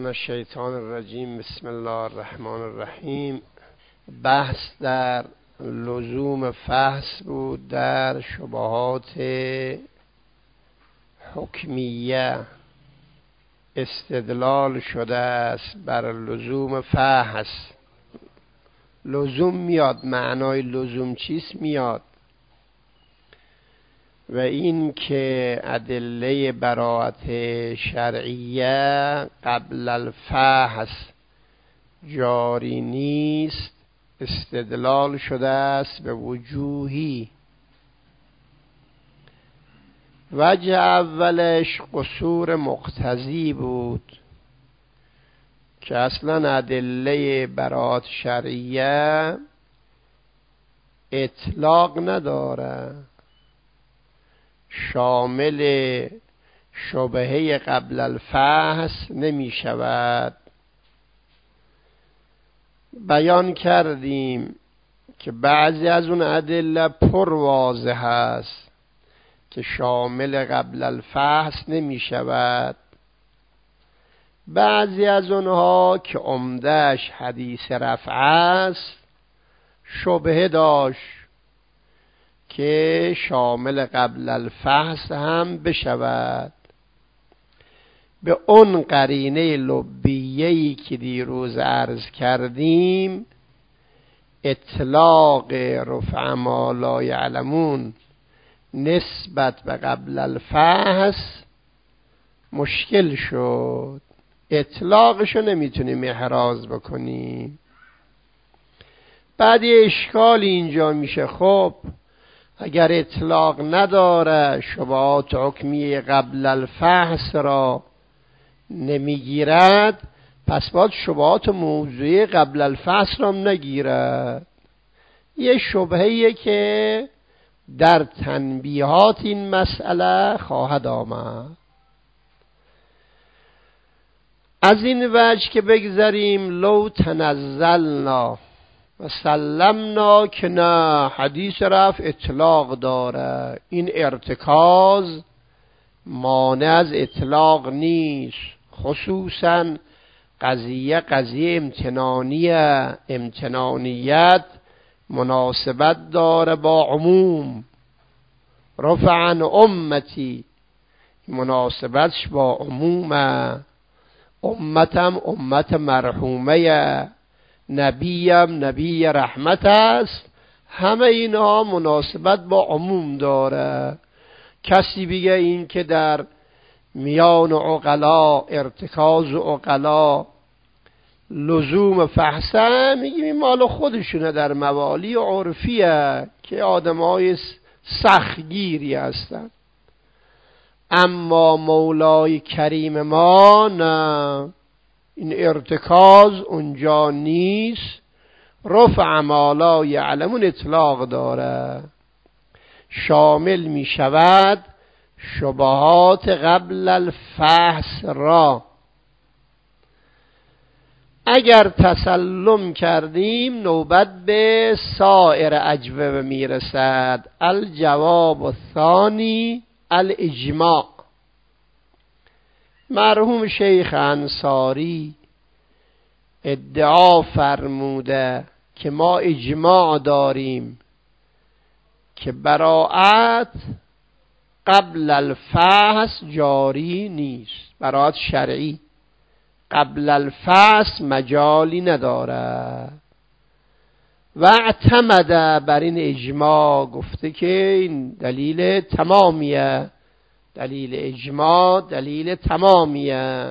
من الشیطان الرجیم. بسم الله الرحمن الرحیم. بحث در لزوم فحص بود در شبهات حکمیه. استدلال شده است بر لزوم فحص. لزوم میاد، معنای لزوم چیست میاد، و این که ادله براءت شرعیه قبل الفحص جاری نیست استدلال شده است به وجوهی. وجه اولش قصور مقتضی بود که اصلا ادله براءت شرعیه اطلاق نداره، شامل شبهه قبل الفحص نمی شود. بیان کردیم که بعضی از اون ادله پر واضح است که شامل قبل الفحص نمی شود، بعضی از اونها که عمدهش حدیث رفع است شبهه داشت که شامل قبل الفحص هم بشود. به اون قرینه لبیه‌ای که دیروز عرض کردیم، اطلاق رفع ما لا یعلمون نسبت به قبل الفحص مشکل شد، اطلاقشو نمیتونیم احراز بکنیم. بعد یه اشکالی اینجا میشه، خب اگر اطلاق نداره شبهات حکمی قبل الفحص را نمیگیرد، پس باید شبهات موضوعی قبل الفحص را نگیرد. یه شبهیه که در تنبیهات این مسئله خواهد آمد. از این وجه که بگذاریم لو تنزلنا و سلمنا، که نه، حدیث رفع اطلاق داره، این ارتکاز مانع از اطلاق نیست. خصوصا قضیه امتنانیه، امتنانیت مناسبت داره با عموم. رفع عن امتی مناسبتش با عمومه، امتم امت مرحومه، نبیم نبی رحمت است، همه اینها مناسبت با عموم داره. کسی بگه این که در میان عقلا ارتکاز عقلا لزوم فحصه، میگیم این مال خودشونه، در موالی عرفیه که آدمای سختگیری هستن. اما مولای کریم ما نه، این ارتکاز اونجا نیست. رفع ما لا یعلمون اطلاق داره، شامل می شود شبهات قبل الفحص را. اگر تسلم کردیم نوبت به سایر اجوبه می رسد. الجواب الثانی الاجماع. مرحوم شیخ انصاری ادعا فرموده که ما اجماع داریم که براءت قبل الفحص جاری نیست، براءت شرعی قبل الفحص مجالی نداره. و اعتمد بر این اجماع، گفته که این دلیل تمامیه، دلیل اجماع دلیل تمامیه.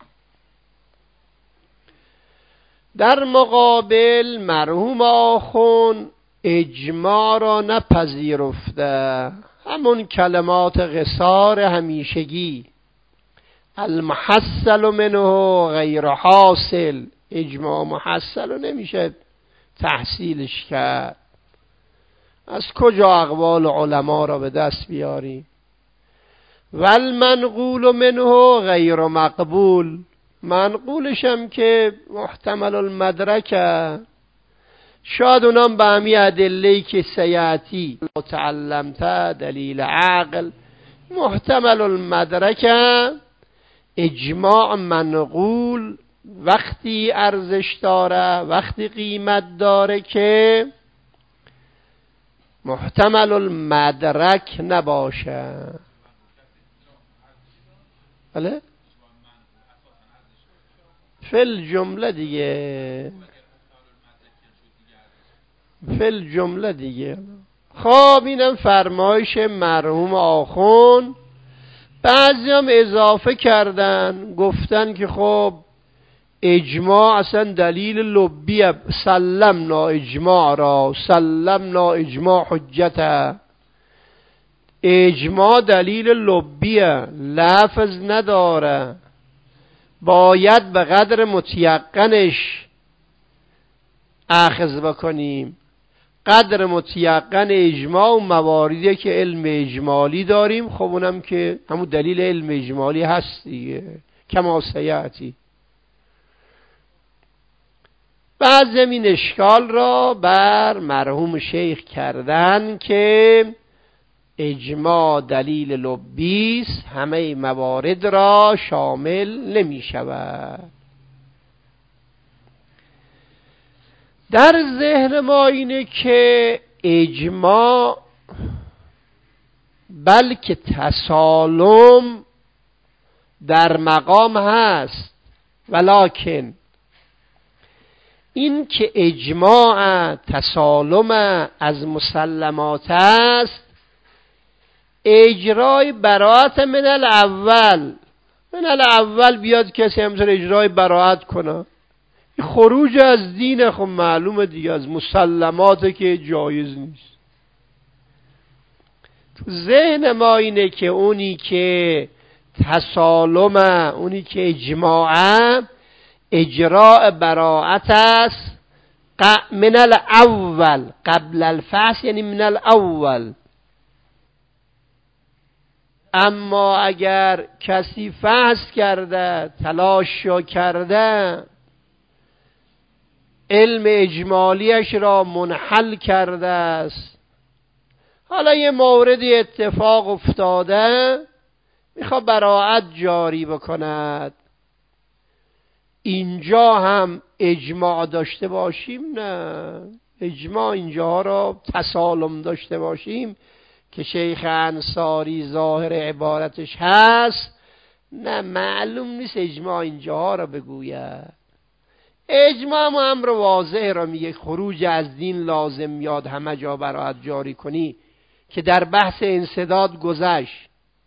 در مقابل مرحوم آخون اجماع را نپذیرفته، همون کلمات قصار همیشگی، المحصل منه غیر حاصل، اجماع محصل نمیشه تحصیلش کرد. از کجا اقوال علما را به دست بیاریم؟ والمنقول منه غیر مقبول، منقولش هم که محتمل المدرکه، شاید اونام به همی ادله‌ای که سیاتی تعلمت دلیل عقل محتمل المدرکه اجماع منقول وقتی ارزش داره، وقتی قیمت داره که محتمل المدرک نباشه. بله؟ فل جمله دیگه، فل جمله دیگه. خب اینم فرمایش مرحوم آخوند. بعضی هم اضافه کردن، گفتن که خب اجماع اصلا دلیل لبیه، سلمنا اجماع را، سلمنا اجماع حجته. اجماع دلیل لبیه، لفظ نداره، باید به قدر متیقنش اخذ بکنیم. قدر متیقن اجماع و مواردی که علم اجمالی داریم، خب اونم که همون دلیل علم اجمالی هست دیگه، کما سیاتی. بعضی این اشکال را بر مرحوم شیخ کردن که اجماع دلیل لبیست، همه موارد را شامل نمی شود. در ذهن ما اینه که اجماع بلکه تسالم در مقام هست، ولکن این که اجماع تسالم از مسلمات است، اجرای براءت من الاول بیاد کسی همسر اجرای براءت کنه، خروج از دین خب معلومه دیگه، از مسلمات که جایز نیست. تو ذهن ما اینه که اونی که تسالمه، اونی که اجماعه، اجراء براءت است من الاول، قبل الفحص یعنی من الاول. اما اگر کسی فحص کرده، تلاش کرده، علم اجمالیش را منحل کرده است، حالا یه موردی اتفاق افتاده میخواد براءت جاری بکند، اینجا هم اجماع داشته باشیم؟ نه، اجماع اینجا را تسالم داشته باشیم که شیخ انصاری ظاهر عبارتش هست، نه معلوم نیست اجماع اینجا را بگوید. اجماع هم امر واضح را میگه، خروج از دین لازم میاد همه جا براءت جاری کنی که در بحث انسداد گذشت.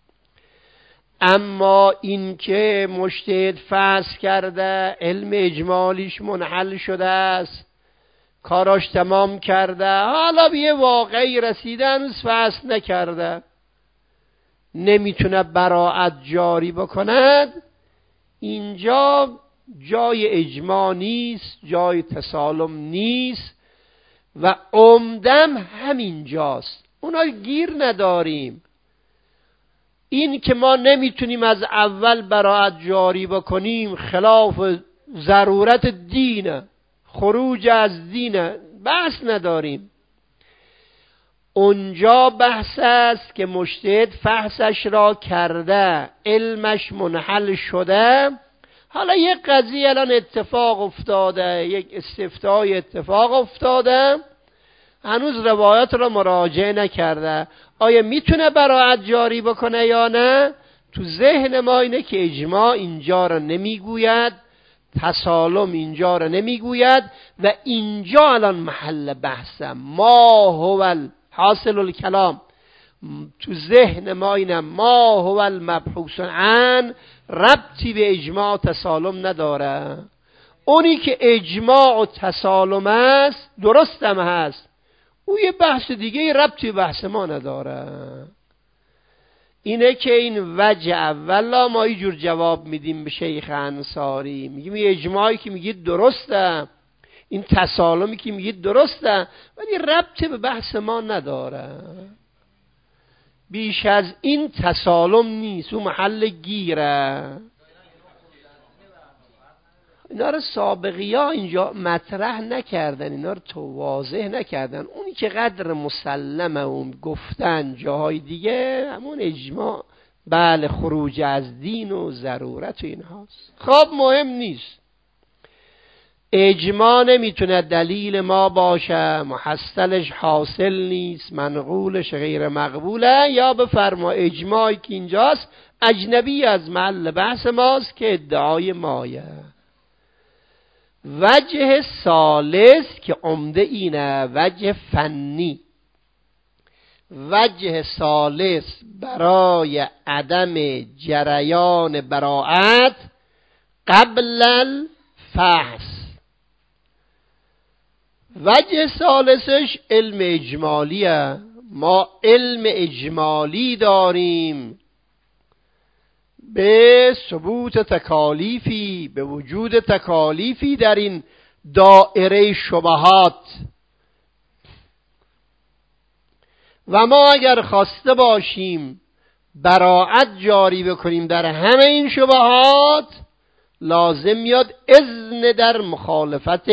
اما این که مجتهد فحص کرده، علم اجمالیش منحل شده است، کاراش تمام کرده، حالا به یه واقعی رسیدن فحص نکرده، نمیتونه براءت جاری بکند، اینجا جای اجماع نیست، جای تسالم نیست و عمدم همینجاست. اونا گیر نداریم. این که ما نمیتونیم از اول براءت جاری بکنیم خلاف ضرورت دینه، خروج از دینه، بحث نداریم. اونجا بحث است که مجتهد فحصش را کرده، علمش منحل شده، حالا یک قضیه الان اتفاق افتاده، یک استفتای اتفاق افتاده، هنوز روایات را مراجعه نکرده، آیا میتونه براءت جاری بکنه یا نه؟ تو ذهن ما اینه که اجماع اینجا را نمیگوید، تسالم اینجا را نمیگوید و اینجا الان محل بحثم. ما هو حاصل الکلام، تو ذهن ما اینه ما هو المبحوث عن، ربطی به اجماع و تسالم نداره. اونی که اجماع و تسالم است درستم هست، او یه بحث دیگه ربطی به بحث ما نداره. اینه که این وجه اولا ما یه جور جواب میدیم به شیخ انصاری، میگیم این اجماعی که میگید درسته، این تسالمی که میگید درسته، ولی ربطی به بحث ما نداره. بیش از این تسالم نیست، اون محل گیره. اینا رو سابقی ها اینجا مطرح نکردن، اینا رو تو واضح نکردن. اونی که قدر مسلمه اون گفتن جاهای دیگه، همون اجماع بله خروج از دین و ضرورت و اینهاست. خب مهم نیست، اجماع نمیتونه دلیل ما باشه، محصلش حاصل نیست، منقولش غیر مقبوله، یا بفرما اجماعی که اینجاست اجنبی از محل بحث ماست که ادعای مایه. وجه ثالث که عمده اینه، وجه فنی. وجه ثالث برای عدم جریان براءت قبل الفحص. وجه ثالثش علم اجمالیه. ما علم اجمالی داریم به ثبوت تکالیفی، به وجود تکالیفی در این دائره شبهات، و ما اگر خواسته باشیم براءت جاری بکنیم در همه این شبهات، لازم میاد اذن در مخالفت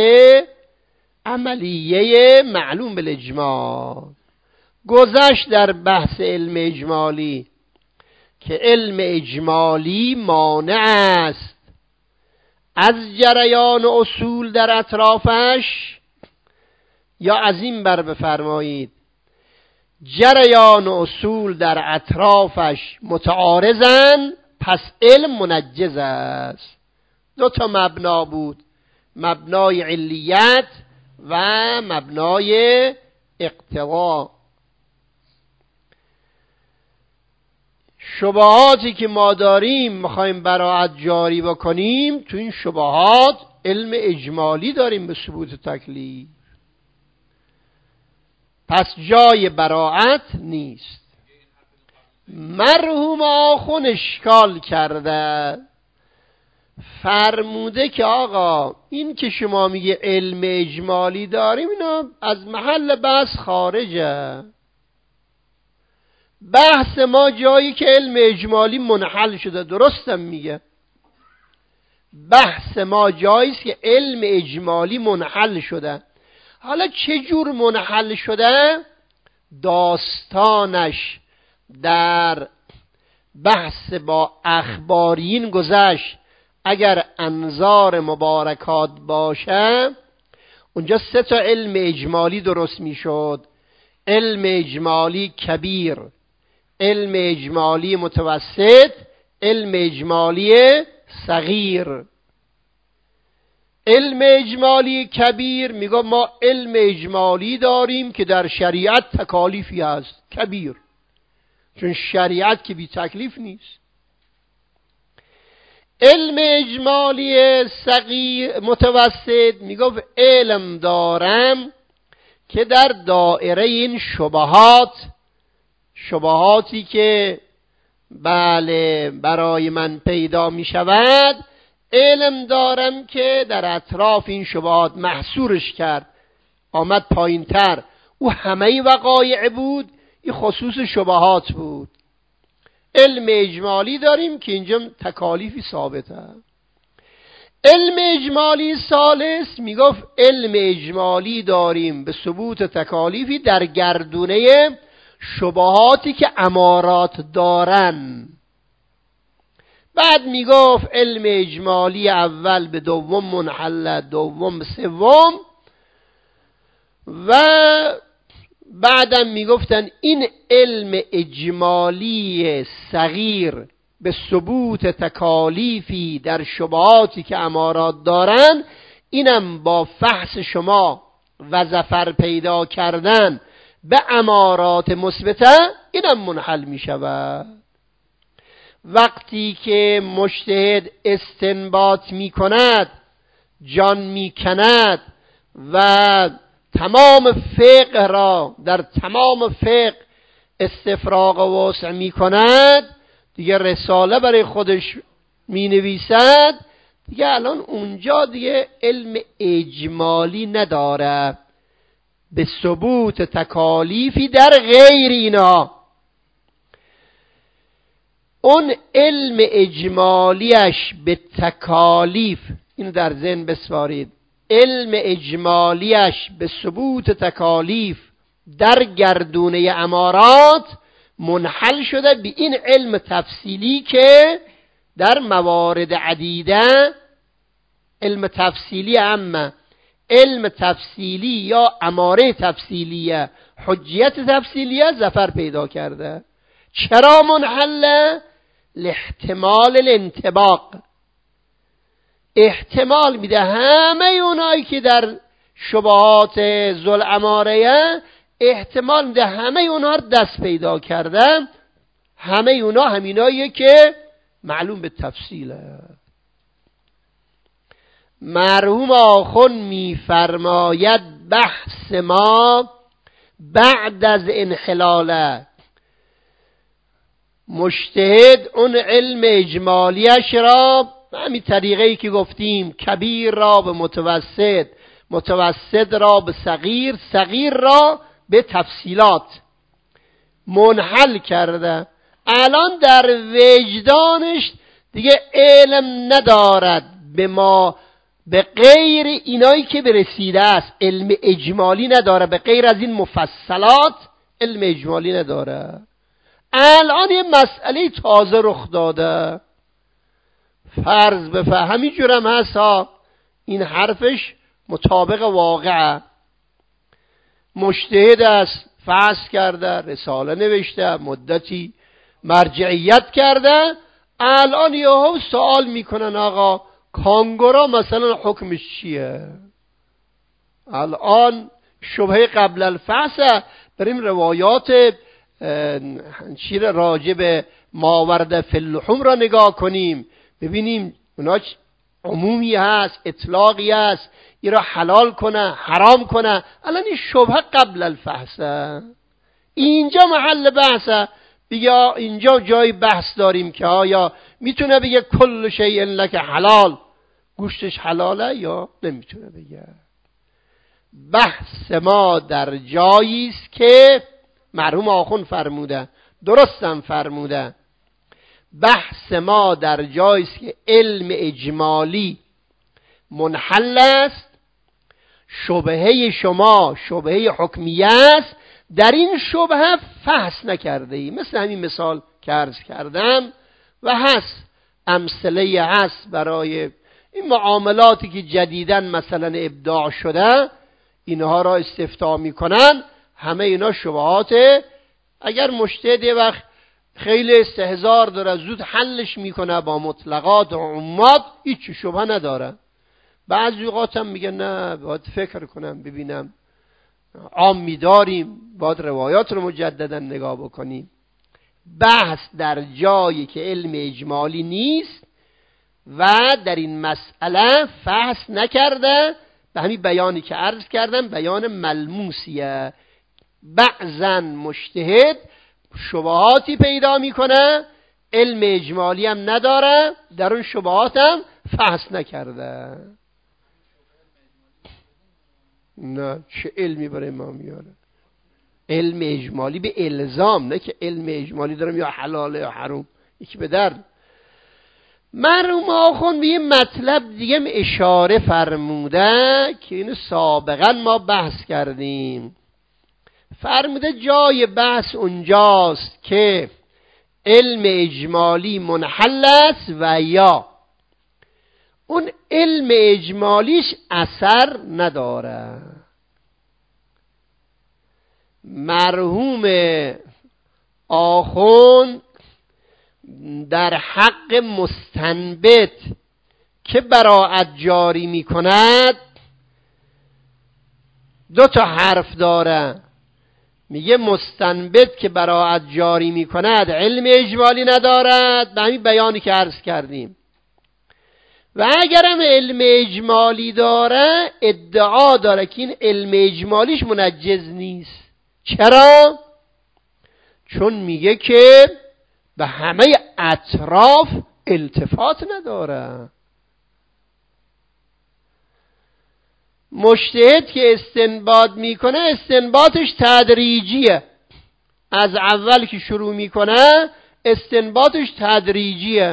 عملیه معلوم بالاجماع. گذشت در بحث علم اجمالی که علم اجمالی مانع است از جریان اصول در اطرافش، یا از این بر بفرمایید جریان اصول در اطرافش متعارضن، پس علم منجز است. دو تا مبنا بود، مبنای علیت و مبنای اقتضا. شبهاتی که ما داریم میخوایم براءت جاری بکنیم، تو این شبهات علم اجمالی داریم به ثبوت تکلیف، پس جای براءت نیست. مرحوم آخون اشکال کرده، فرموده که آقا این که شما میگه علم اجمالی داریم، اینا از محل بحث خارجه. بحث ما جایی که علم اجمالی منحل شده. درستم میگه، بحث ما جاییست که علم اجمالی منحل شده. حالا چه جور منحل شده؟ داستانش در بحث با اخبارین گذشت. اگر انظار مبارکات باشه اونجا 3 تا علم اجمالی درست میشد: علم اجمالی کبیر، علم اجمالی متوسط، علم اجمالی صغیر. علم اجمالی کبیر میگه ما علم اجمالی داریم که در شریعت تکالیفی هست کبیر، چون شریعت که بی تکلیف نیست. علم اجمالی صغیر متوسط میگه علم دارم که در دائره این شبهاتی که بله برای من پیدا می شود، علم دارم که در اطراف این شبهات محصورش کرد، آمد پایین تر. او همه وقایع بود، این خصوص شبهات بود. علم اجمالی داریم که اینجا تکالیفی ثابته. علم اجمالی ثالث میگفت علم اجمالی داریم به ثبوت تکالیفی در گردونه شبهاتی که امارات دارن. بعد میگفت علم اجمالی اول به دوم منحل، دوم به سوم، و بعدم میگفتن این علم اجمالی صغیر به ثبوت تکالیفی در شبهاتی که امارات دارن، اینم با فحص شما و ظفر پیدا کردن به امارات مثبته اینم منحل می شود. وقتی که مجتهد استنباط می کند، جان می کند و تمام فقه را در تمام فقه استفراغ و وسع می کند، دیگه رساله برای خودش می نویسد، دیگه الان اونجا دیگه علم اجمالی نداره به ثبوت تکالیفی در غیر اینا. اون علم اجمالیش به تکالیف، اینو در ذهن بسپارید، علم اجمالیش به ثبوت تکالیف در گردونه امارات منحل شده به این علم تفصیلی که در موارد عدیده علم تفصیلی، اما علم تفصیلی یا اماره تفصیلیه، حجیت تفصیلیه ظفر پیدا کرده. چرا منحله؟ لاحتمال الانطباق، احتمال میده همه اونایی که در شبهات ذوالاماره احتمال میده همه اونها دست پیدا کردن، همه اونا همیناییه که معلوم به تفصیله. مرحوم آخوند میفرماید بحث ما بعد از انحلاله، مجتهد اون علم اجمالیش را همین طریقه‌ای که گفتیم، کبیر را به متوسط، متوسط را به صغیر، صغیر را به تفصیلات منحل کرده. الان در وجدانش دیگه علم ندارد به غیر اینایی که برسیده است، علم اجمالی نداره، به غیر از این مفصلات علم اجمالی نداره. الان یه مسئله تازه رخ داده، فرض بفهم همین جورم هست ها، این حرفش مطابق واقعه. مجتهد است، فحص کرده، رساله نوشته، مدتی مرجعیت کرده، الان یهو سوال میکنن آقا کانگورا مثلا حکمش چیه؟ الان شبهه قبل الفحص، بریم روایات چیره راجع به ماورد فی اللحوم را نگاه کنیم، ببینیم اونا عمومی هست، اطلاقی هست، این را حلال کنه حرام کنه. الان این شبهه قبل الفحصه، اینجا محل بحثه. بگه اینجا جای بحث داریم که آیا میتونه بگه کل شیء لک حلال، گوشتش حلاله یا نمیتونه بگه. بحث ما در جایی است که مرحوم آخوند فرموده، درستم فرموده، بحث ما در جایی است که علم اجمالی منحل است، شبهه شما شبهه حکمیه است، در این شبهه فحص نکرده ای. مثل همین مثال که عرض کردم و هست امثله هست برای این معاملاتی که جدیداً مثلا ابداع شده، اینها را استفتاء میکنن، همه اینا شبهاته. اگر مجتهد وقت خیلی استهزار داره زود حلش میکنه با مطلقات و عمومات، هیچ شبهه نداره. بعضی اوقات هم میگه نه باید فکر کنم ببینم، عام میداریم باید روایات رو مجددا نگاه بکنیم. بحث در جایی که علم اجمالی نیست و در این مسئله فحص نکرده، به همین بیانی که عرض کردم بیان ملموسیه. بعضن مجتهد شبهاتی پیدا میکنه، علم اجمالی هم نداره، در اون شبهات هم فحص نکرده. نه چه علمی برای ما میاره؟ علم اجمالی به الزام، نه که علم اجمالی دارم یا حلاله یا حرام، یکی به درد. مرحوم آخوند به یه مطلب دیگه اشاره فرموده که اینو سابقا ما بحث کردیم. فرموده جای بحث اونجاست که علم اجمالی منحل است و یا اون علم اجمالیش اثر نداره. مرحوم آخوند در حق مستنبت که براءت جاری می کند دو تا حرف داره. میگه مستنبت که براءت جاری می کند علم اجمالی ندارد، به همین بیانی که عرض کردیم. و اگرم علم اجمالی داره ادعا داره که این علم اجمالیش منجز نیست. چرا؟ چون میگه که به همه اطراف التفات نداره. مجتهد که استنباط میکنه استنباطش تدریجیه، از اول که شروع میکنه استنباطش تدریجیه.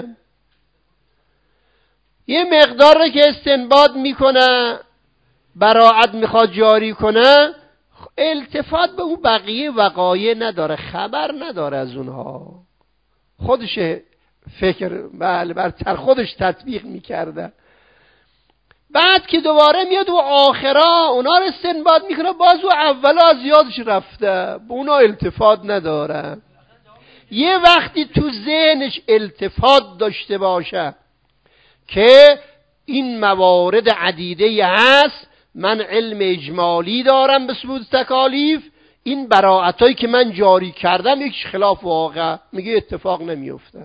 یه مقدار که استنباط میکنه براءت میخواد جاری کنه، التفات به اون بقیه وقایع نداره، خبر نداره از اونها، خودش فکر بر خودش تطبیق میکرده. بعد که دوباره میاد و آخرا اونا رو استنباط میکنه، باز و اولا از یادش رفته، به اونا التفات نداره. یه وقتی تو ذهنش التفات داشته باشه که این موارد عدیده هست، من علم اجمالی دارم به ثبوت تکالیف، این براءتایی که من جاری کردم یکیش خلاف واقع، میگه اتفاق نمیفته.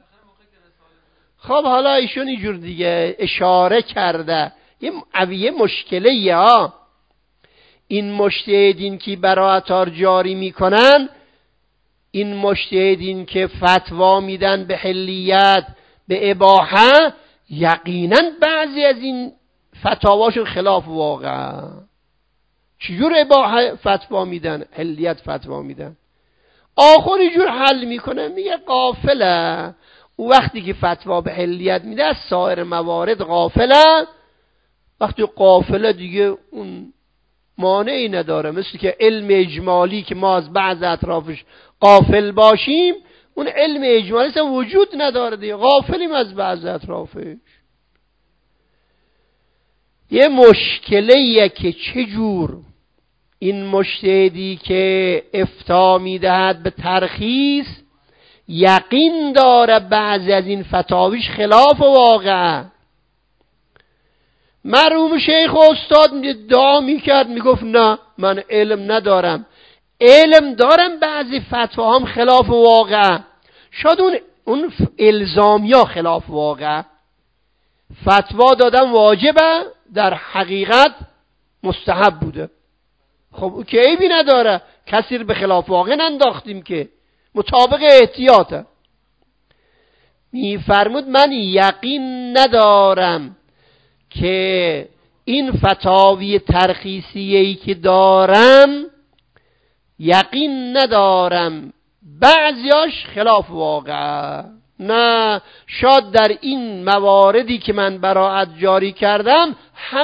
خب حالا ایشون اینجور دیگه اشاره کرده یه مشکله ها، این مجتهدین که براءت‌ها جاری میکنن، این مجتهدین که فتوا میدن به حلیت به اباحه، یقینا بعضی از این فتاواشون خلاف واقع. چجور اباحه فتوا میدن، حلیت فتوا میدن؟ آخر اینجور حل میکنه، میگه غافله. او وقتی که فتوا به حلیت میده از سایر موارد غافله. وقتی غافله دیگه اون مانعی نداره، مثل که علم اجمالی که ما از بعض اطرافش غافل باشیم، اون علم اجمالی اصلا وجود نداره دیگه، غافلیم از بعض اطرافش. یه مشکلیه که چجور این مجتهدی که افتا میدهد به ترخیص یقین داره بعضی از این فتاویش خلاف واقع. مرحوم شیخ و استاد ادعا میکرد، میگفت نه من علم ندارم، علم دارم بعضی فتواهام خلاف واقع. شاید اون الزامیا خلاف واقع، فتوا دادن واجبه، در حقیقت مستحب بوده. خب او که عیبی نداره، کسی رو به خلاف واقع ننداختیم که، مطابق احتیاطه. میفرمود من یقین ندارم که این فتاوی ترخیصیه‌ای که دارم، یقین ندارم بعضیاش خلاف واقع. نه، شاید در این مواردی که من براءت جاری کردم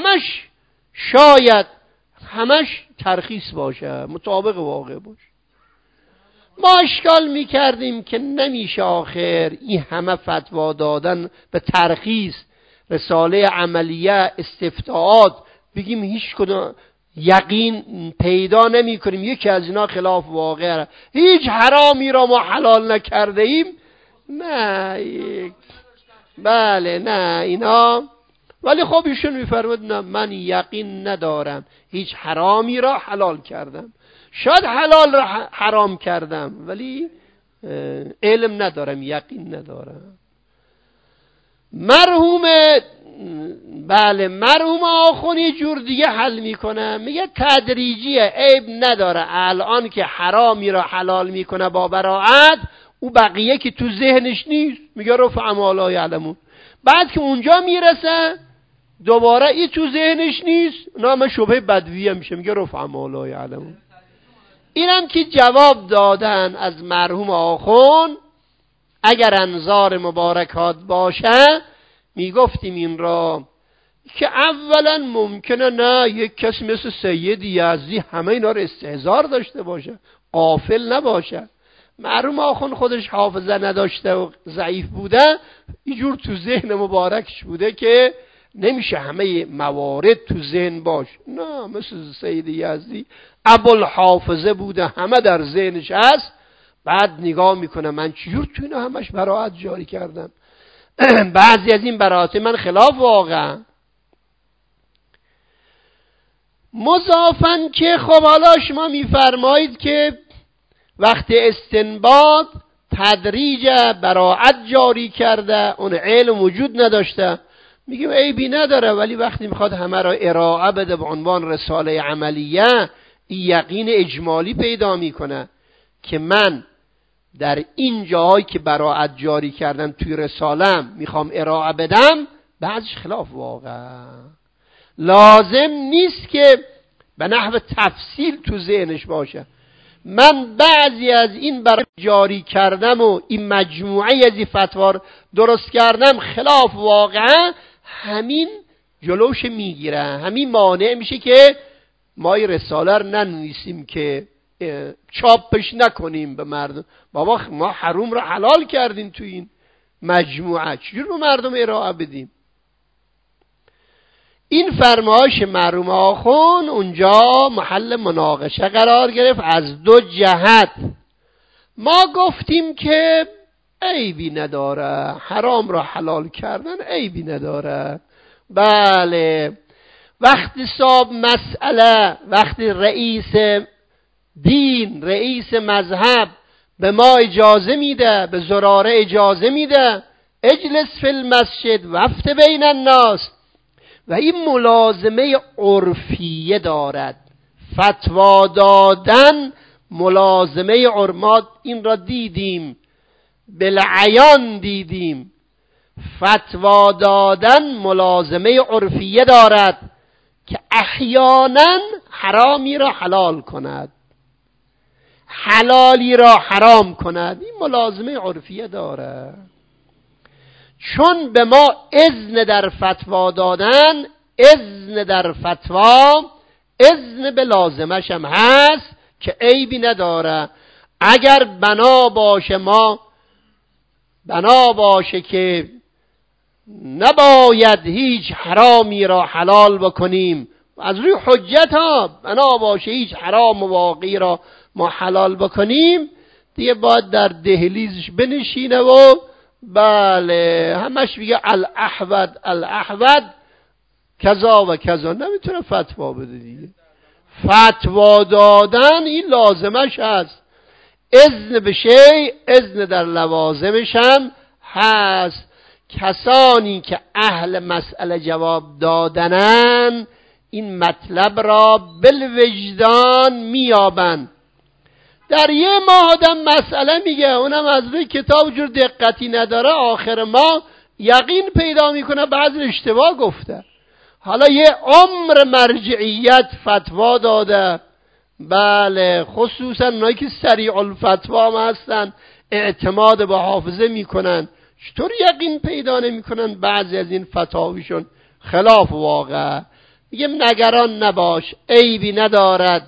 همش ترخیص باشه، مطابق واقع باشه. ما اشکال میکردیم که نمیشه آخر این همه فتوا دادن به ترخیص، رساله عملیه، استفتاءات، بگیم هیچ کدوم یقین پیدا نمی کنیم یکی از اینا خلاف واقع، هیچ حرامی را ما حلال نکرده ایم. نه بله نه اینا. ولی خب ایشون میفرمود نه من یقین ندارم هیچ حرامی را حلال کردم، شاید حلال را حرام کردم ولی علم ندارم، یقین ندارم. مرحوم آخونی جور دیگه حل میکنه، میگه تدریجیه، عیب نداره الان که حرامی را حلال میکنه با براءت، او بقیه که تو ذهنش نیست، میگه رفع ما لا یعلمون. بعد که اونجا میرسه دوباره ای تو ذهنش نیست، نام شبهه بدویه میشه، میگه رفع ما لا یعلمون. اینم که جواب دادن از مرحوم آخون، اگر انظار مبارکات باشه میگفتیم این را که اولا ممکنه نه یک کسی مثل سید یزدی همه اینا رو استحضار داشته باشه، غافل نباشه. مرحوم آخون خودش حافظه نداشته و ضعیف بوده، اینجور تو ذهن مبارکش بوده که نمیشه همه موارد تو ذهن باش. نه، مثل سید یزدی ابوالحافظه بوده، همه در ذهنش هست. بعد نگاه میکنه من چجور تو اینا همش براءت جاری کردم، بعضی از این براءت من خلاف واقع. مضافن که خب حالا شما میفرمایید که وقتی استنباط تدریج براءت جاری کرده، اون علم وجود نداشته، میگیم عیبی نداره، ولی وقتی میخواد همه را ارائه بده به عنوان رساله عملیه، این یقین اجمالی پیدا میکنه که من در این جاهایی که براءت جاری کردن توی رسالم میخوام ارائه بدم، بعضش خلاف واقع. لازم نیست که به نحو تفصیل تو ذهنش باشه. من بعضی از این براءت جاری کردم و این مجموعه از این فتوا درست کردم خلاف واقع، همین جلوش میگیره، همین مانع میشه که ما این رساله رو ننویسیم که چاپش نکنیم به مردم. بابا ما حروم رو حلال کردیم تو این مجموعه، چجور به مردم ارائه بدیم؟ این فرمایش مرحوم آخوند اونجا محل مناقشه قرار گرفت از دو جهت. ما گفتیم که عیبی نداره، حرام را حلال کردن عیبی نداره. بله، وقتی صاحب مسئله، وقتی رئیس دین، رئیس مذهب به ما اجازه میده، به زراره اجازه میده اجلس فی المسجد وفت بین الناس، و این ملازمه عرفیه دارد. فتوا دادن ملازمه عرمات، این را دیدیم، بالعیان دیدیم. فتوا دادن ملازمه عرفیه دارد که احیانا حرامی را حلال کند، حلالی را حرام کند. این ملازمه عرفیه داره. چون به ما اذن در فتوا دادن، اذن در فتوا اذن به لازمش هم هست که عیبی نداره. اگر بنا باشه که نباید هیچ حرامی را حلال بکنیم، از روی حجت ها بنا باشه هیچ حرام و واقعی را ما حلال بکنیم، دیگه باید در دهلیزش بنشینه و بله همش میگه الاحود الاحود کذا و کذا، نمیتونه فتوا بده دیگه. فتوا دادن این لازمش هست، اذن به شیء اذن در لوازمش هم هست. کسانی که اهل مسئله جواب دادنن این مطلب را بالوجدان میابند. در یه ماه آدم مسئله میگه، اونم از روی کتاب جور دقتی نداره، آخر ما یقین پیدا میکنه بعضی اشتباه گفته. حالا یه عمر مرجعیت فتوا داده، بله، خصوصا اونایی که سریع الفتوا هم هستن، اعتماد به حافظه میکنن، چطور یقین پیدا نمیکنن بعضی از این فتاویشون خلاف واقع؟ میگه نگران نباش، عیبی ندارد.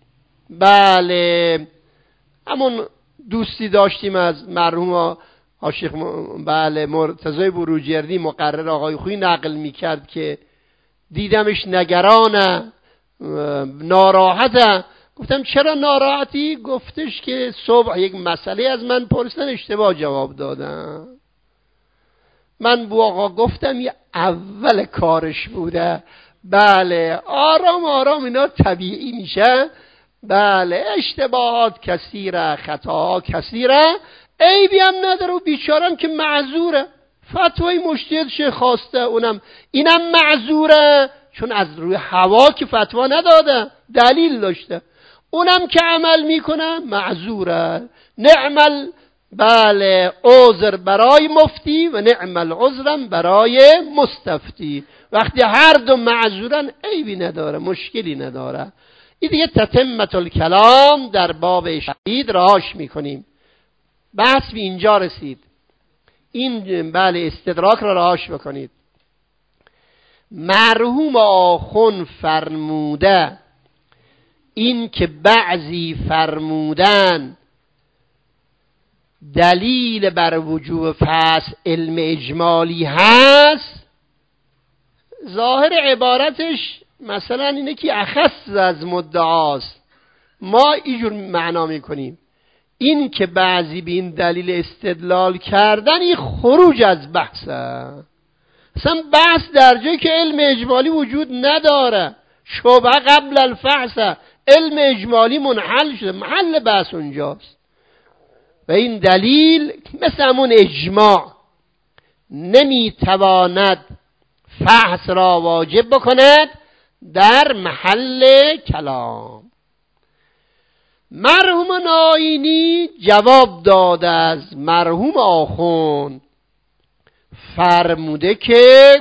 بله، همون دوستی داشتیم از مرحوم شیخ بله مرتضی بروجردی، مقرر آقای خویی، نقل میکرد که دیدمش نگرانه، ناراحته. گفتم چرا ناراحتی؟ گفتش که صبح یک مسئله از من پرسیدن، اشتباه جواب دادم. من با آقا گفتم یه اول کارش بوده. بله، آرام آرام اینا طبیعی میشه. بله، اشتباهات کثیره، خطاها کثیره، عیبی هم نداره و بیچارم که معذوره. فتوای مجتهدش خواسته، اینم معذوره، چون از روی هوا که فتوا نداده، دلیل داشته. اونم که عمل میکنه معذوره. نعمل بله عذر برای مفتی و نعمل عذرم برای مستفتی. وقتی هر دو معذورن عیبی نداره، مشکلی نداره. این دیگه تتمت الکلام در باب شهید راش میکنیم. بحث به اینجا رسید. این بله استدراک را راش بکنید. مرحوم آخوند فرموده این که بعضی فرمودن دلیل بر وجوب فصل علم اجمالی هست، ظاهر عبارتش مثلا اینه که اخص از مدعاست. ما اینجور معنا میکنیم، این که بعضی به این دلیل استدلال کردن این خروج از بحثه. اصلا بحث در جایی که علم اجمالی وجود نداره، شبه قبل الفحص، علم اجمالی منحل شده، محل بحث اونجاست. و این دلیل مثل همون اجماع نمیتواند فحص را واجب بکند در محل کلام. مرحوم ناینی جواب داده از مرحوم آخوند، فرموده که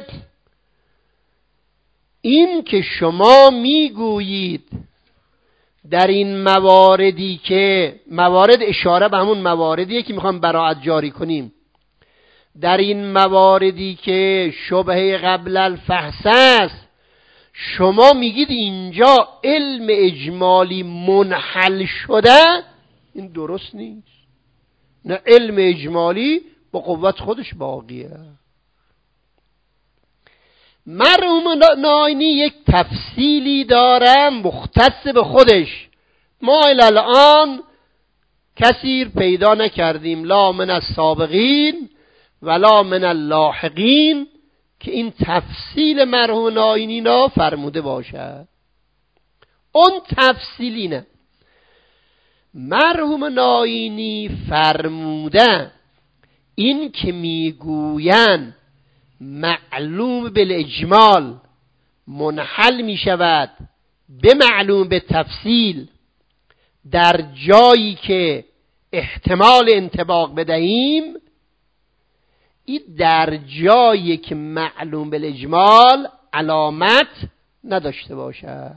این که شما میگویید در این مواردی که موارد اشاره به همون مواردیه که میخوام براعت جاری کنیم، در این مواردی که شبهه قبل الفحص است، شما میگید اینجا علم اجمالی منحل شده، این درست نیست. نه، علم اجمالی با قوت خودش باقیه. مرحوم ناینی یک تفصیلی داره مختص به خودش، ما الان کثیر پیدا نکردیم، لا من السابقین ولا من اللاحقین، که این تفصیل مرحوم ناینی را فرموده باشد. اون تفصیلی نه. مرحوم ناینی فرموده این که میگوین معلوم بالاجمال منحل می شود به معلوم به تفصیل در جایی که احتمال انطباق بدهیم، این در جایی که معلوم بالاجمال علامت نداشته باشد.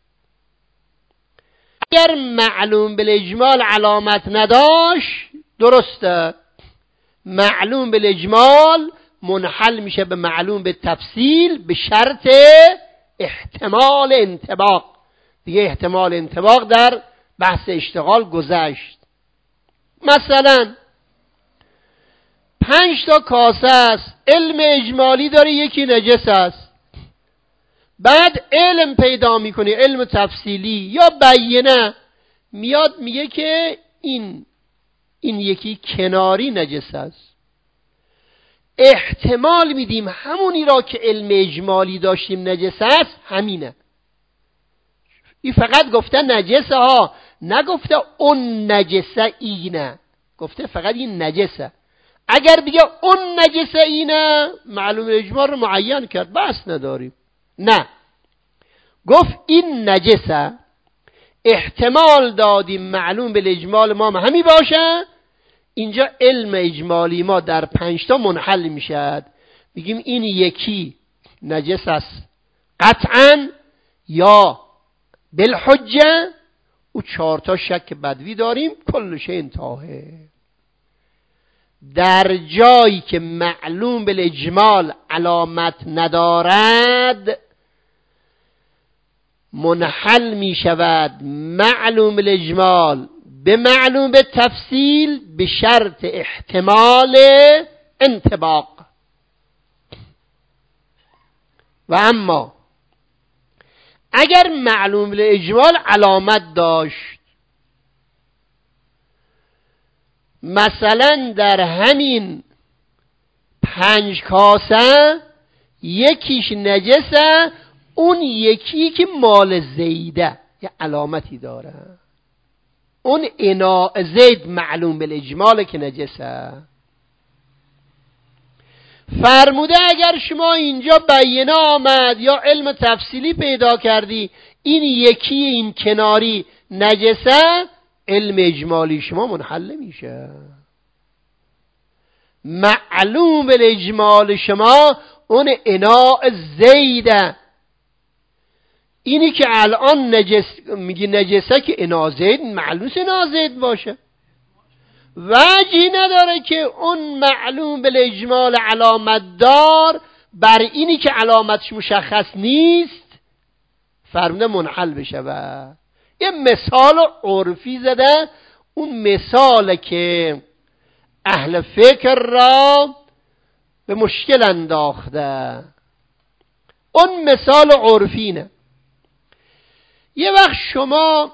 اگر معلوم بالاجمال علامت نداشت، درسته، معلوم بالاجمال منحل میشه به معلوم به تفصیل به شرط احتمال انطباق. دیگه احتمال انطباق در بحث اشتغال گذشت. مثلا 5 تا کاسه است، علم اجمالی داره یکی نجس است، بعد علم پیدا میکنی، علم تفصیلی یا بیینه، میاد میگه که این یکی کناری نجس است. احتمال میدیم همونی را که علم اجمالی داشتیم نجس است همینه. این فقط گفته نجسه ها، نگفته اون نجسه اینه، گفته فقط این نجسه. اگر بگه اون نجسه اینه، معلوم اجمال رو معین کرد، بس نداریم. نه، گفت این نجسه، احتمال دادیم معلوم به اجمال ما همی باشه، اینجا علم اجمالی ما در 5 تا منحل میشد، میگیم این یکی نجس است قطعا یا بالحجه، او 4 تا شک بدوی داریم، کل شیء انتهى. در جایی که معلوم بالاجمال علامت ندارد، منحل می شود معلوم بالاجمال به معلوم به تفصیل به شرط احتمال انطباق. و اما اگر معلوم بالاجمال علامت داشت، مثلا در همین 5 کاسه یکیش نجسه، اون یکی که مال زیده یه علامتی داره، اون اناء زید معلوم بالاجمال که نجسه. فرموده اگر شما اینجا بیانه آمد یا علم تفصیلی پیدا کردی این یکی این کناری نجسه، علم اجمالی شما منحل میشه. معلوم بالاجمال شما اون اناء زیده، اینی که الان میگی نجسه که اناء زید، معلوم اناء زید باشه، وجهی نداره که اون معلوم بالاجمال علامت دار بر اینی که علامتش مشخص نیست فرموده منحل بشه. و یه مثال عرفی زده، اون مثال که اهل فکر را به مشکل انداخته، اون مثال عرفینه. یه وقت شما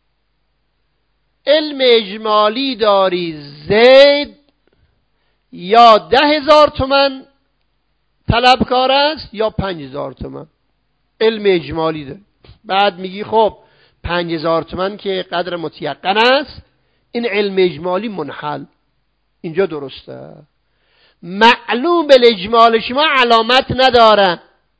علم اجمالی داری زید یا 10,000 تومان طلبکار است یا 5,000 تومان علم اجمالی داری، بعد میگی خب 5,000 تومان که قدر متیقن است، این علم اجمالی منحل، اینجا درسته. معلوم بالاجمال شما علامت نداره،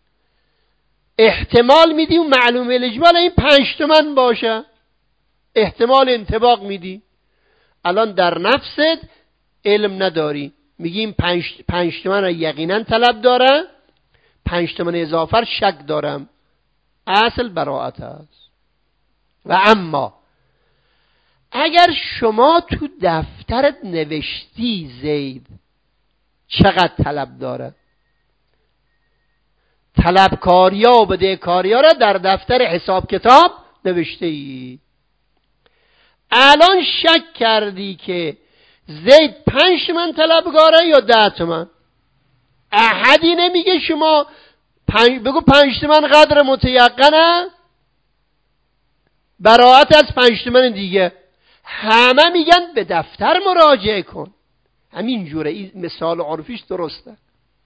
احتمال میدی و معلوم بالاجمال این 5 تومان باشه، احتمال انطباق میدی. الان در نفست علم نداری، میگیم 5 تومان یقینا طلب داره، 5 تومان اضافه شک دارم، اصل براءت است. و اما اگر شما تو دفترت نوشتی زید چقدر طلب داره، طلبکاریا و بدهکاریا را در دفتر حساب کتاب نوشته ای. الان شک کردی که زید 5 تومن طلبکاره یا 10 تومن. احدی نمیگه شما بگو 5 تومن قدر متیقنه، براءت از 5 تومن دیگه. همه میگن به دفتر مراجعه کن. همین جوره. این مثال عرفیش درسته.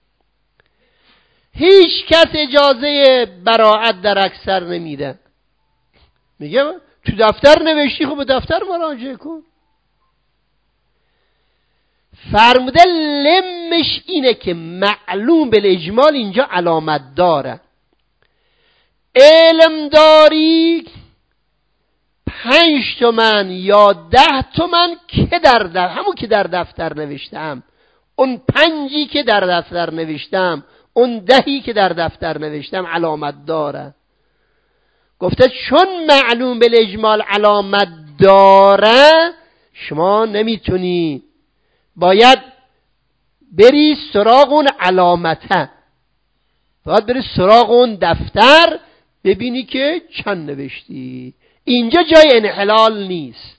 هیچ کس اجازه براءت در اکثر نمیده. میگه تو دفتر نوشتی، خب به دفتر مراجعه کن. فرموده لمش اینه که معلوم بالاجمال اینجا علامت داره. علم داری 5 تومن یا 10 تومن که همون که در دفتر نوشتم، اون 5 که در دفتر نوشتم، اون 10 که در دفتر نوشتم علامت داره. گفته چون معلوم بالاجمال علامت داره، شما نمیتونی، باید بری سراغ اون علامته، باید بری سراغ اون دفتر ببینی که چند نوشتی. اینجا جای انحلال نیست.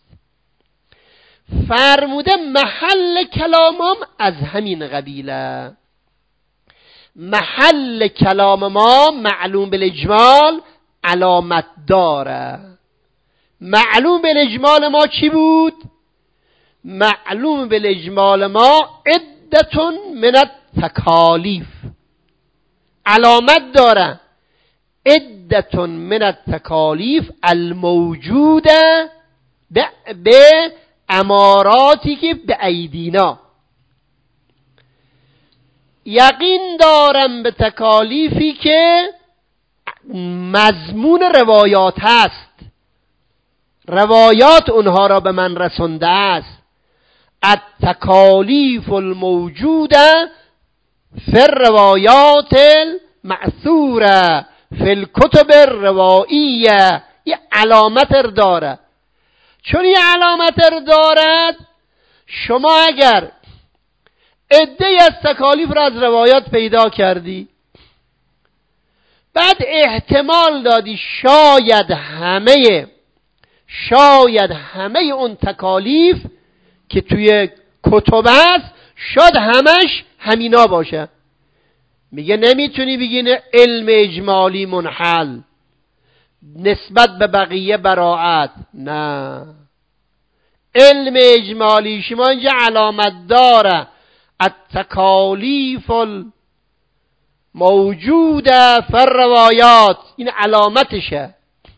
فرموده محل کلامم از همین قبیله. محل کلام ما معلوم بالاجمال علامت داره. معلوم بالاجمال ما چی بود؟ معلوم بالاجمال ما عدتون من التکالیف، علامت داره. عدتون من التکالیف الموجوده به اماراتی که به ایدینا. یقین دارم به تکالیفی که مضمون روایات هست، روایات اونها را به من رسونده است. التکالیف الموجوده فی الروایات المأثوره فی الکتب الروائیه. یه علامت داره. چون یه علامت دارد، شما اگر عده‌ای از تکالیف را از روایات پیدا کردی، بعد احتمال دادی شاید همه اون تکالیف که توی کتب است، شاید همش همینا باشه. میگه نمیتونی بگی علم اجمالی منحل، نسبت به بقیه براعت. نه، علم اجمالی شما اینجا علامت داره. التکالیف الموجوده فی الروایات، این علامتشه.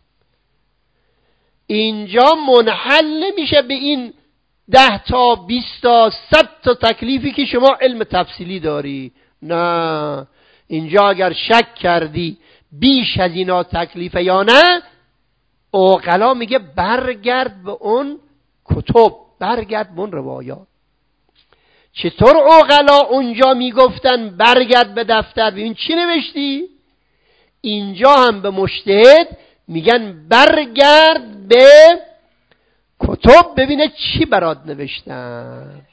اینجا منحل نمیشه به این 10 تا 20 تا 100 تا تکلیفی که شما علم تفصیلی داری. نه، اینجا اگر شک کردی بیش از اینا تکلیفه یا نه، عقلا میگه برگرد به اون کتب، برگرد به اون روایات. چطور عقلا اونجا میگفتن برگرد به دفتر ببین چی نوشتی؟ اینجا هم به مجتهد میگن برگرد به کتب ببینه چی برات نوشتن.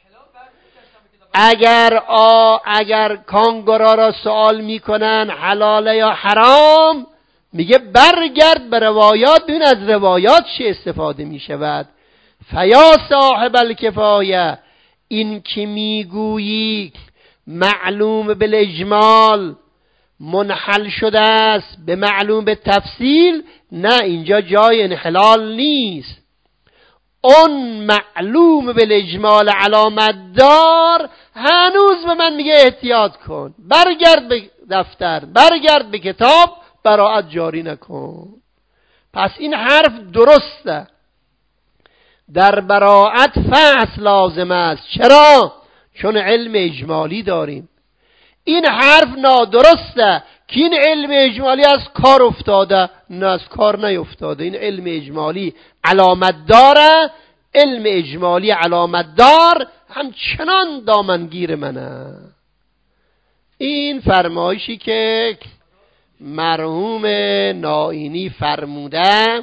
اگر کانگورا را سوال میکنن حلاله یا حرام، میگه برگرد به روایات ببین از روایات چی استفاده میشود. فیا صاحب الکفایه، این که میگویی معلوم بالاجمال منحل شده است به معلوم به تفصیل، نه، اینجا جای انحلال نیست. اون معلوم بالاجمال علامت دار هنوز به من میگه احتیاط کن، برگرد به دفتر، برگرد به کتاب، براعت جاری نکن. پس این حرف درسته. در براعت فحص لازم است. چرا؟ چون علم اجمالی داریم. این حرف نادرسته که این علم اجمالی از کار افتاده. نه، از کار نیفتاده. این علم اجمالی علامت داره. علم اجمالی علامت دار همچنان دامنگیر منه. این فرمایشی که مرحوم نائینی فرموده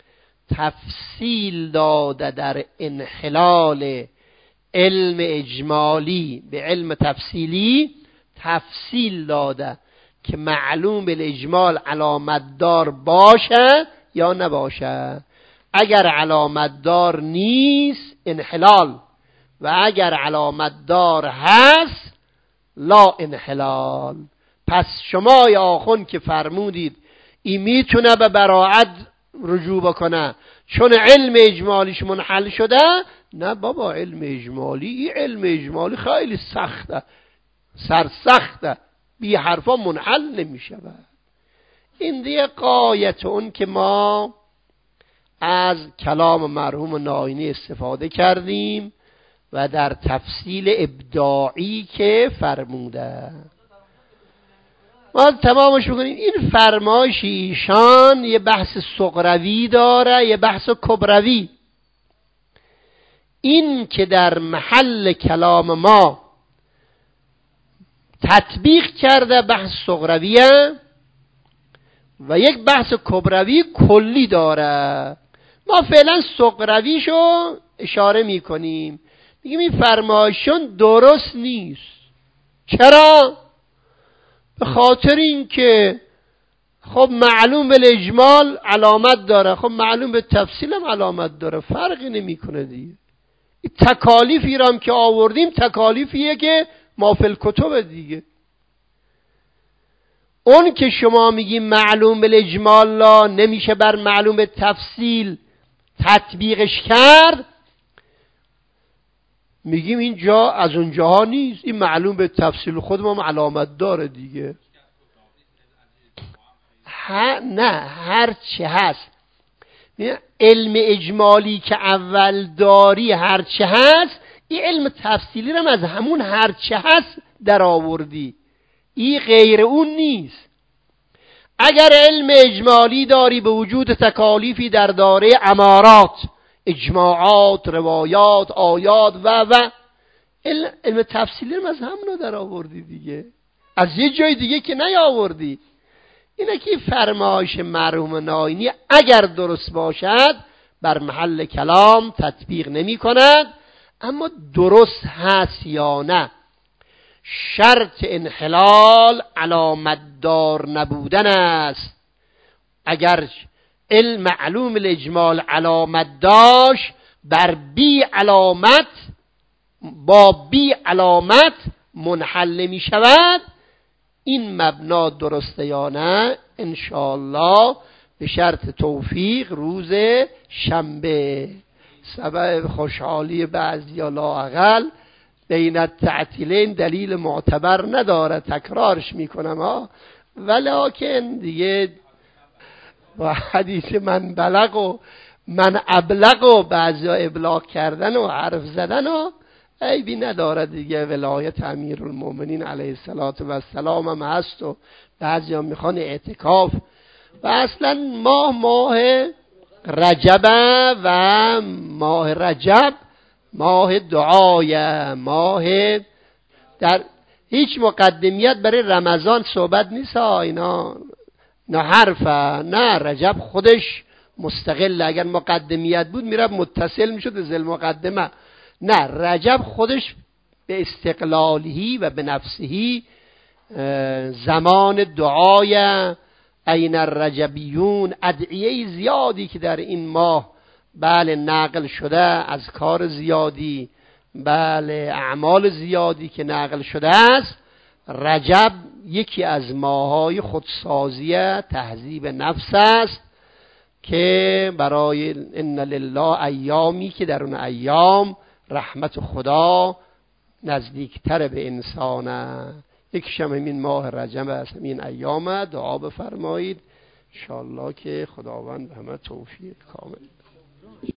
تفصیل داده در انحلال علم اجمالی به علم تفصیلی، تفصیل داده که معلوم بالاجمال علامت دار باشه یا نباشه. اگر علامت دار نیست انحلال، و اگر علامت دار هست لا انحلال. پس شما یا آخون که فرمودید این میتونه به براعت رجوع بکنه چون علم اجمالیش منحل شده، نه بابا، علم اجمالی خیلی سخته، سرسخته، بی حرفا منحل نمیشه. این دیگه غایت اون که ما از کلام مرحوم ناینی استفاده کردیم و در تفصیل ابداعی که فرموده ما تمامش بکنیم. این فرمایش ایشان یه بحث صغروی داره، یه بحث کبروی. این که در محل کلام ما تطبیق کرده بحث صغرویه و یک بحث کبروی کلی داره. ما فعلا صغرویشو اشاره میکنیم، میگیم این فرمایشون درست نیست. چرا؟ به خاطر این که خب معلوم به اجمال علامت داره، خب معلوم به تفصیل هم علامت داره، فرقی نمیکنه دیگه. این تکالیفی را هم که آوردیم تکالیفیه که ما فی الکتب دیگه. اون که شما میگیم معلوم به اجمال لا نمیشه بر معلوم به تفصیل تطبیقش کرد، میگیم اینجا از اونجاها نیست، این معلوم به تفصیل خود ما علامت داره دیگه. نه، هر چه هست علم اجمالی که اول داری هر چه هست، این علم تفصیلی رو از همون هر چه هست در آوردی، این غیر اون نیست. اگر علم اجمالی داری به وجود تکالیفی در داره امارات، اجماعات، روایات، آیات و علم تفصیلی رو از همون در آوردی دیگه، از یه جای دیگه که نیاوردی. اینه که فرمایش مرحوم ناینی اگر درست باشد بر محل کلام تطبیق نمی کند، اما درست هست یا نه. شرط انحلال علامت دار نبودن است. اگر علم معلوم الاجمال علامت داشت، بر بی علامت با بی علامت منحل می شود. این مبنا درسته یا نه؟ انشاءالله به شرط توفیق روز شنبه. سبب خوشحالی بعضی یا لااقل بین التعطیلین دلیل معتبر نداره، تکرارش میکنم ها، ولکن دیگه با حدیث من بلغ و من ابلغ و بعضی ها ابلاغ کردن و حرف زدن و عیبی نداره دیگه. ولایت امیرالمومنین علیه السلام هم هست و بعضی ها میخوان اعتکاف و اصلا ماه رجب و ماه رجب ماه دعای، ماه در هیچ مقدمیت برای رمضان صحبت نیست ها، اینا نه حرفه، نه رجب خودش مستقل، اگر مقدمیت بود میره متصل میشد ذل مقدمه، نه رجب خودش به استقلالی و به نفسهی زمان دعای این الرجبیون، ادعیه زیادی که در این ماه بله نقل شده از کار زیادی، بله اعمال زیادی که نقل شده است. رجب یکی از ماهای خودسازی تهذیب نفس است که برای ان لله ایامی که در اون ایام رحمت خدا نزدیکتر به انسانه. یکیشم همین ماه رجب است، همین ایام. دعا بفرمایید انشاءالله که خداوند همه توفیق کامل